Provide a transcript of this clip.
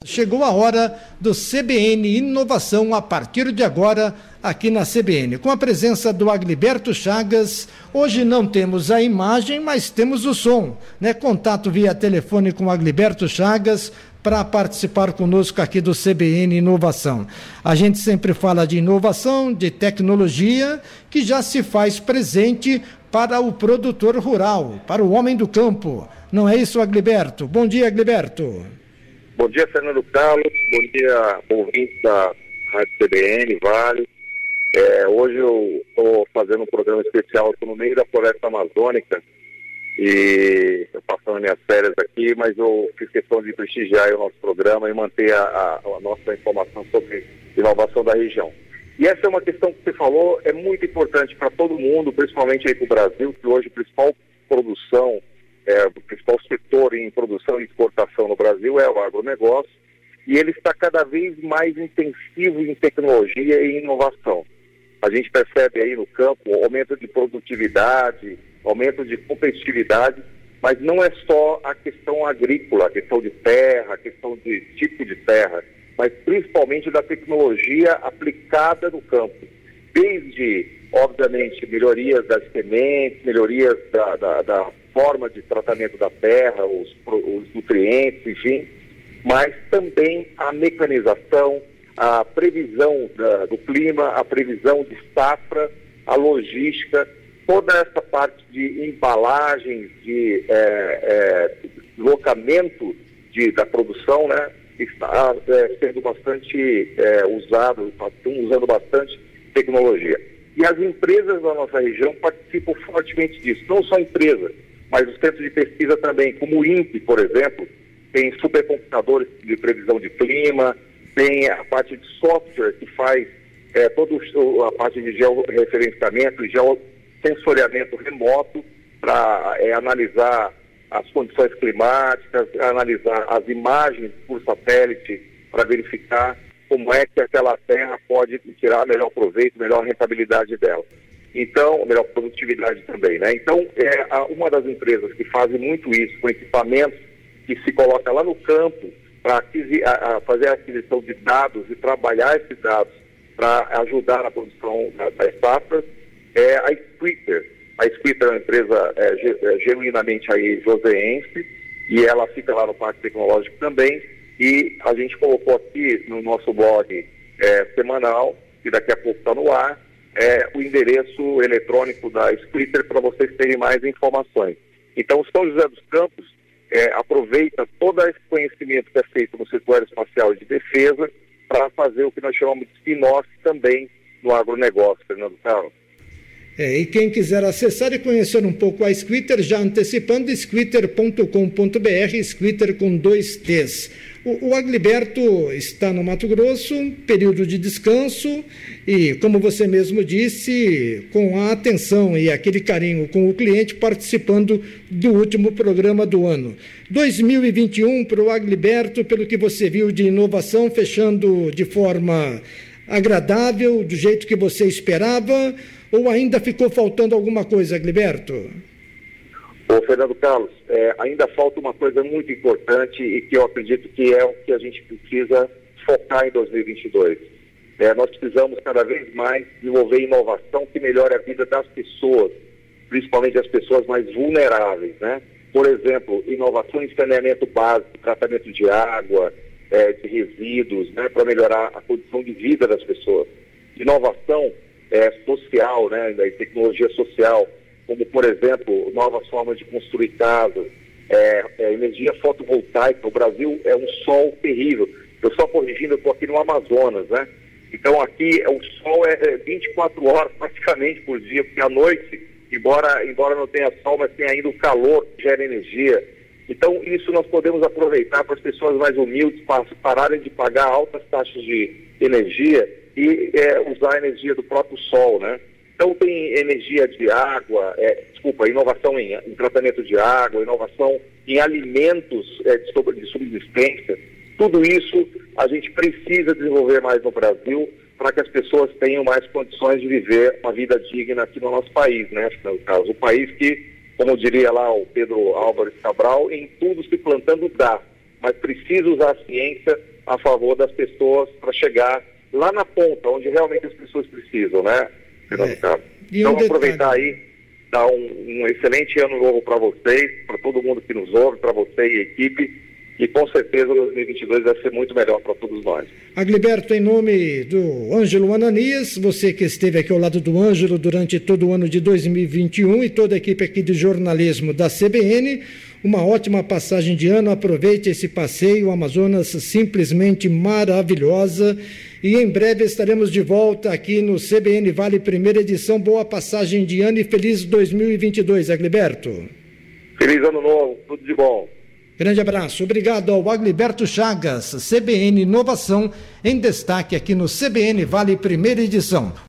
chegou a hora do CBN Inovação a partir de agora aqui na CBN, com a presença do Agliberto Chagas. Hoje não temos a imagem, mas temos o som, né? Contato via telefone com o Agliberto Chagas para participar conosco aqui do CBN Inovação. A gente sempre fala de inovação, de tecnologia, que já se faz presente para o produtor rural, para o homem do campo. Não é isso, Agliberto? Bom dia, Agliberto. Bom dia, Fernando Carlos. Bom dia, ouvintes da Rádio CBN, Vale. Hoje eu estou fazendo um programa especial, estou no meio da floresta amazônica e estou passando minhas férias aqui, mas eu fiz questão de prestigiar o nosso programa e manter a nossa informação sobre inovação da região. E essa é uma questão que você falou, é muito importante para todo mundo, principalmente aí para o Brasil, que hoje a principal produção, o principal setor em produção e exportação no Brasil é o agronegócio, e ele está cada vez mais intensivo em tecnologia e inovação. A gente percebe aí no campo aumento de produtividade, aumento de competitividade, mas não é só a questão agrícola, a questão de terra, a questão de tipo de terra, mas principalmente da tecnologia aplicada no campo. Desde, obviamente, melhorias das sementes, melhorias da forma de tratamento da terra, os nutrientes, enfim, mas também a mecanização, a previsão do clima, a previsão de safra, a logística, toda essa parte de embalagens, de deslocamento da produção, né, está sendo bastante usado, estão usando bastante tecnologia. E as empresas da nossa região participam fortemente disso, não só empresas, mas os centros de pesquisa também, como o INPE, por exemplo, tem supercomputadores de previsão de clima, tem a parte de software que faz toda a parte de georreferenciamento e geossensoriamento remoto para analisar as condições climáticas, analisar as imagens por satélite para verificar como é que aquela terra pode tirar melhor proveito, melhor rentabilidade dela. Então, melhor produtividade também, né? Então, uma das empresas que fazem muito isso com equipamentos que se coloca lá no campo para fazer a aquisição de dados e trabalhar esses dados para ajudar na produção das safras, é a Splitter. A Splitter é uma empresa genuinamente aí joseense e ela fica lá no Parque Tecnológico também, e a gente colocou aqui no nosso blog semanal, que daqui a pouco está no ar, o endereço eletrônico da Splitter para vocês terem mais informações. Então, São José dos Campos aproveita todo esse conhecimento que é feito no setor aeroespacial e de defesa para fazer o que nós chamamos de spin-off também no agronegócio, Fernando Carlos. E quem quiser acessar e conhecer um pouco a Splitter, já antecipando, splitter.com.br, Splitter com 2 T's. O Agliberto está no Mato Grosso, período de descanso, e, como você mesmo disse, com a atenção e aquele carinho com o cliente, participando do último programa do ano. 2021 para o Agliberto, pelo que você viu de inovação, fechando de forma agradável, do jeito que você esperava, ou ainda ficou faltando alguma coisa, Agliberto? Ô, Fernando Carlos, ainda falta uma coisa muito importante e que eu acredito que é o que a gente precisa focar em 2022. Nós precisamos cada vez mais desenvolver inovação que melhore a vida das pessoas, principalmente as pessoas mais vulneráveis, né? Por exemplo, inovação em saneamento básico, tratamento de água, de resíduos, né, para melhorar a condição de vida das pessoas. Inovação social, né, em tecnologia social, como, por exemplo, novas formas de construir casas, energia fotovoltaica. O Brasil é um sol terrível. Eu só corrigindo, eu estou aqui no Amazonas, né? Então aqui o sol é 24 horas praticamente por dia, porque à noite, embora não tenha sol, mas tem ainda o calor que gera energia. Então isso nós podemos aproveitar para as pessoas mais humildes pararem de pagar altas taxas de energia e usar a energia do próprio sol, né? Então tem energia de água, inovação em tratamento de água, inovação em alimentos de subsistência. Tudo isso a gente precisa desenvolver mais no Brasil para que as pessoas tenham mais condições de viver uma vida digna aqui no nosso país, né? No caso, o país que, como diria lá o Pedro Álvares Cabral, em tudo se plantando dá. mas precisa usar a ciência a favor das pessoas para chegar lá na ponta, onde realmente as pessoas precisam, né, Fernando Carlos? Então, aproveitar aí, dar um excelente ano novo para vocês, para todo mundo que nos ouve, para você e a equipe, e com certeza 2022 vai ser muito melhor para todos nós. Agliberto, em nome do Ângelo Ananias, você que esteve aqui ao lado do Ângelo durante todo o ano de 2021 e toda a equipe aqui de jornalismo da CBN, uma ótima passagem de ano, aproveite esse passeio, o Amazonas simplesmente maravilhosa, e em breve estaremos de volta aqui no CBN Vale, primeira edição. Boa passagem de ano e feliz 2022, Agliberto. Feliz ano novo, tudo de bom. Grande abraço, obrigado ao Agliberto Chagas, CBN Inovação, em destaque aqui no CBN Vale, primeira edição.